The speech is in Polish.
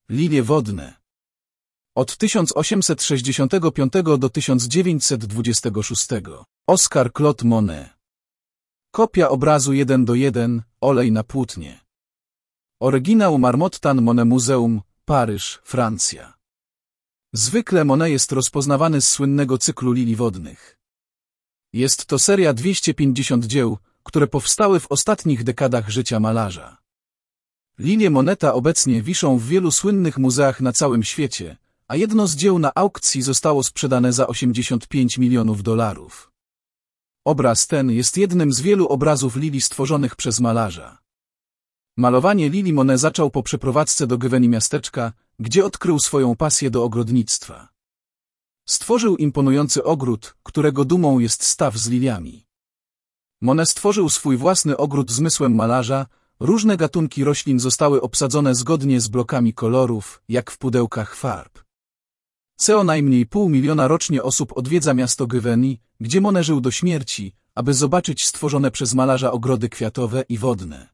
Lilie wodne. Od 1865 do 1926. Oscar Claude Monet. Kopia obrazu 1:1, olej na płótnie. Oryginał Marmottan Monet Muzeum, Paryż, Francja. Zwykle Monet jest rozpoznawany z słynnego cyklu lilii wodnych. Jest to seria 250 dzieł, które powstały w ostatnich dekadach życia malarza. Lilie Moneta obecnie wiszą w wielu słynnych muzeach na całym świecie, a jedno z dzieł na aukcji zostało sprzedane za $85 milionów. Obraz ten jest jednym z wielu obrazów lilii stworzonych przez malarza. Malowanie lilii Monet zaczął po przeprowadzce do Giverny miasteczka, gdzie odkrył swoją pasję do ogrodnictwa. Stworzył imponujący ogród, którego dumą jest staw z liliami. Monet stworzył swój własny ogród zmysłem malarza, różne gatunki roślin zostały obsadzone zgodnie z blokami kolorów, jak w pudełkach farb. Co najmniej 500 000 rocznie osób odwiedza miasto Giverny, gdzie Monet żył do śmierci, aby zobaczyć stworzone przez malarza ogrody kwiatowe i wodne.